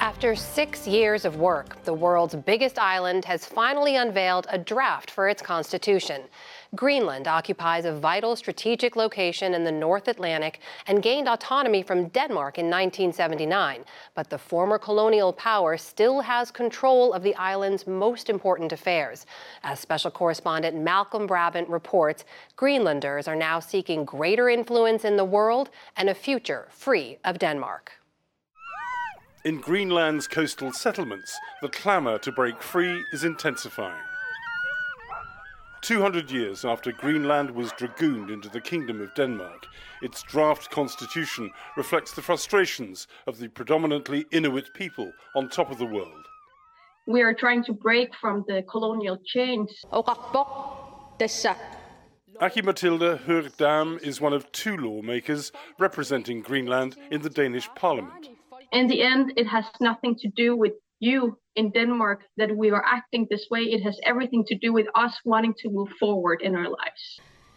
After 6 years of work, the world's biggest island has finally unveiled a draft for its constitution. Greenland occupies a vital strategic location in the North Atlantic and gained autonomy from Denmark in 1979. But the former colonial power still has control of the island's most important affairs. As special correspondent Malcolm Brabant reports, Greenlanders are now seeking greater influence in the world and a future free of Denmark. In Greenland's coastal settlements, the clamour to break free is intensifying. 200 years after Greenland was dragooned into the Kingdom of Denmark, its draft constitution reflects the frustrations of the predominantly Inuit people on top of the world. We are trying to break from the colonial chains. Aki-Matilda Høegh-Dam is one of two lawmakers representing Greenland in the Danish parliament. In the end, it has nothing to do with you in Denmark that we are acting this way. It has everything to do with us wanting to move forward in our lives.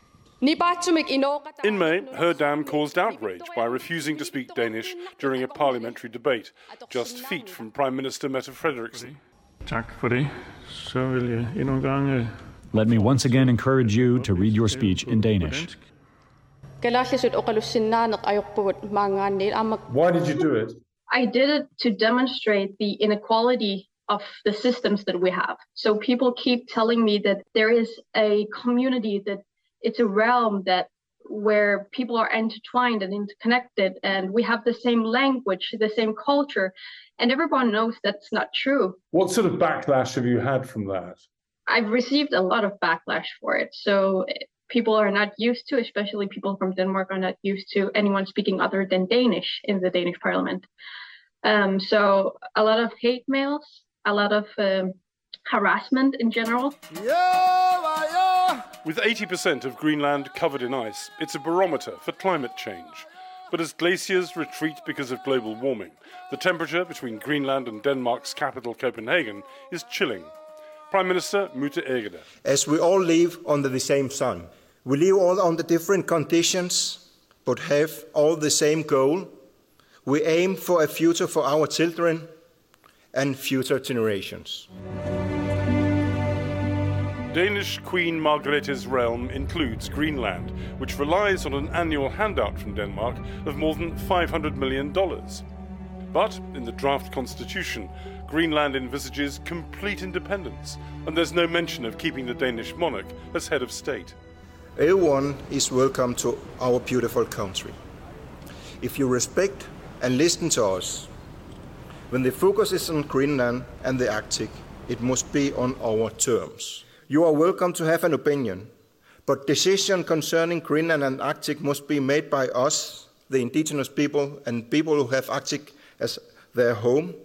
In May, Høegh-Dam caused outrage by refusing to speak Danish during a parliamentary debate, just feet from Prime Minister Mette Frederiksen. Let me once again encourage you to read your speech in Danish. Why did you do it? I did it to demonstrate the inequality of the systems that we have. So people keep telling me that there is a community, that it's a realm that where people are intertwined and interconnected, and we have the same language, the same culture, and everyone knows that's not true. What sort of backlash have you had from that? I've received a lot of backlash for it. So people are not used to, especially people from Denmark are not used to anyone speaking other than Danish in the Danish parliament. So a lot of hate mails, a lot of harassment in general. With 80% of Greenland covered in ice, it's a barometer for climate change. But as glaciers retreat because of global warming, the temperature between Greenland and Denmark's capital, Copenhagen, is chilling. Prime Minister Mette Frederiksen. As we all live under the same sun, we live all under different conditions, but have all the same goal. We aim for a future for our children and future generations. Danish Queen Margrethe's realm includes Greenland, which relies on an annual handout from Denmark of more than $500 million. But in the draft constitution, Greenland envisages complete independence, and there's no mention of keeping the Danish monarch as head of state. Everyone is welcome to our beautiful country. If you respect and listen to us, when the focus is on Greenland and the Arctic, it must be on our terms. You are welcome to have an opinion, but decisions concerning Greenland and Arctic must be made by us, the indigenous people and people who have Arctic as their home.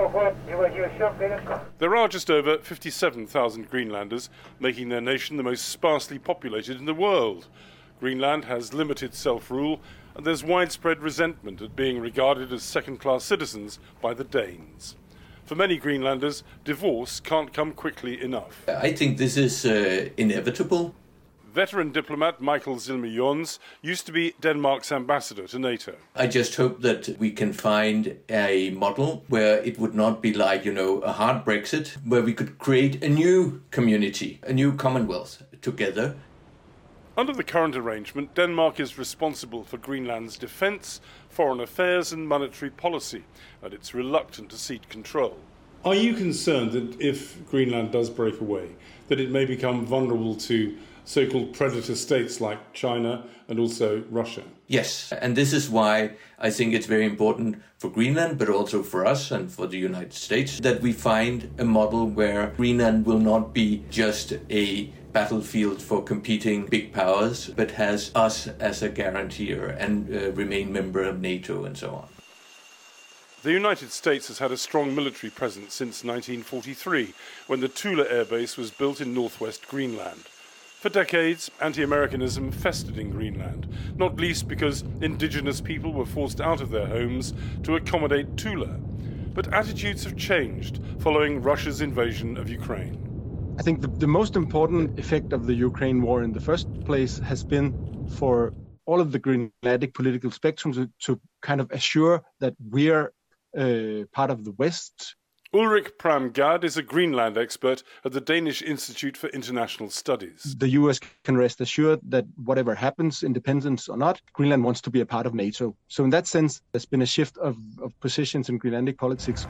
There are just over 57,000 Greenlanders, making their nation the most sparsely populated in the world. Greenland has limited self-rule, and there's widespread resentment at being regarded as second-class citizens by the Danes. For many Greenlanders, divorce can't come quickly enough. I think this is inevitable. Veteran diplomat Michael Zilmer-Jons used to be Denmark's ambassador to NATO. I just hope that we can find a model where it would not be like, a hard Brexit, where we could create a new community, a new Commonwealth together. Under the current arrangement, Denmark is responsible for Greenland's defence, foreign affairs and monetary policy, and it's reluctant to cede control. Are you concerned that if Greenland does break away, that it may become vulnerable to so-called predator states like China and also Russia? Yes, and this is why I think it's very important for Greenland, but also for us and for the United States, that we find a model where Greenland will not be just a battlefield for competing big powers, but has us as a guarantor and remain member of NATO and so on. The United States has had a strong military presence since 1943, when the Thule Air Base was built in northwest Greenland. For decades, anti-Americanism festered in Greenland, not least because indigenous people were forced out of their homes to accommodate Thule. But attitudes have changed following Russia's invasion of Ukraine. I think the most important effect of the Ukraine war in the first place has been for all of the Greenlandic political spectrum to kind of assure that we're part of the West. Ulrik Pram-Gad is a Greenland expert at the Danish Institute for International Studies. The US can rest assured that whatever happens, independence or not, Greenland wants to be a part of NATO. So in that sense, there's been a shift of positions in Greenlandic politics.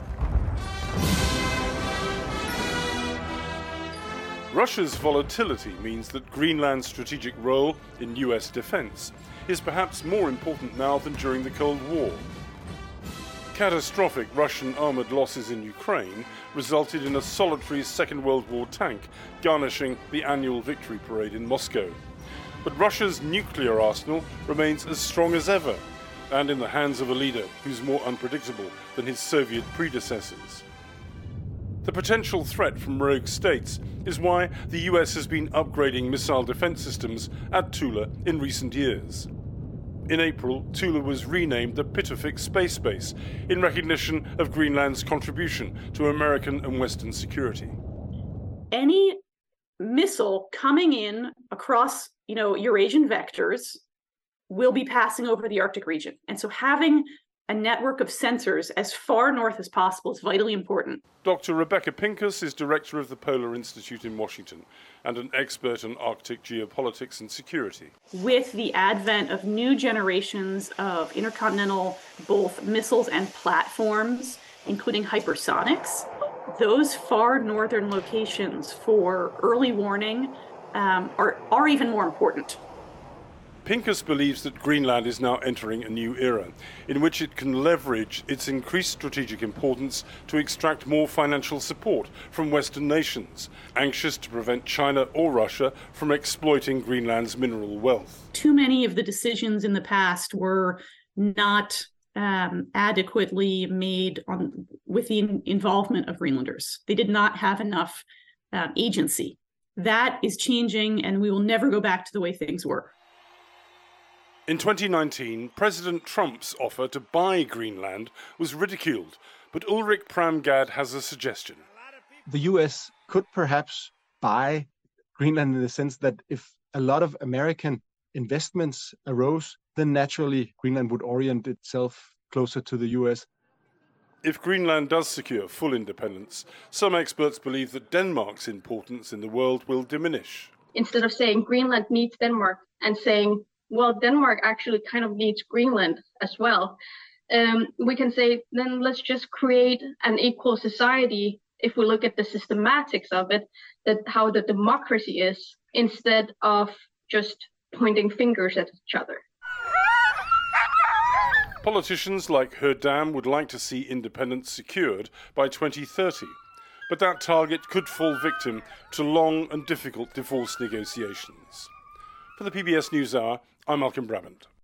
Russia's volatility means that Greenland's strategic role in US defense is perhaps more important now than during the Cold War. Catastrophic Russian armored losses in Ukraine resulted in a solitary Second World War tank garnishing the annual victory parade in Moscow. But Russia's nuclear arsenal remains as strong as ever, and in the hands of a leader who's more unpredictable than his Soviet predecessors. The potential threat from rogue states is why the US has been upgrading missile defense systems at Tula in recent years. In April, Tula was renamed the Pitofik Space Base in recognition of Greenland's contribution to American and Western security. Any missile coming in across, Eurasian vectors will be passing over the Arctic region. And so having a network of sensors as far north as possible is vitally important. Dr. Rebecca Pincus is director of the Polar Institute in Washington and an expert on Arctic geopolitics and security. With the advent of new generations of intercontinental both missiles and platforms, including hypersonics, those far northern locations for early warning are even more important. Pincus believes that Greenland is now entering a new era, in which it can leverage its increased strategic importance to extract more financial support from Western nations, anxious to prevent China or Russia from exploiting Greenland's mineral wealth. Too many of the decisions in the past were not adequately made with the involvement of Greenlanders. They did not have enough agency. That is changing, and we will never go back to the way things were. In 2019, President Trump's offer to buy Greenland was ridiculed, but Ulrik Pram-Gad has a suggestion. The US could perhaps buy Greenland in the sense that if a lot of American investments arose, then naturally Greenland would orient itself closer to the US. If Greenland does secure full independence, some experts believe that Denmark's importance in the world will diminish. Instead of saying Greenland needs Denmark and saying, well, Denmark actually kind of needs Greenland as well, we can say, then let's just create an equal society if we look at the systematics of it, that how the democracy is, instead of just pointing fingers at each other. Politicians like Her Dam would like to see independence secured by 2030, but that target could fall victim to long and difficult divorce negotiations. For the PBS NewsHour, I'm Malcolm Brabant.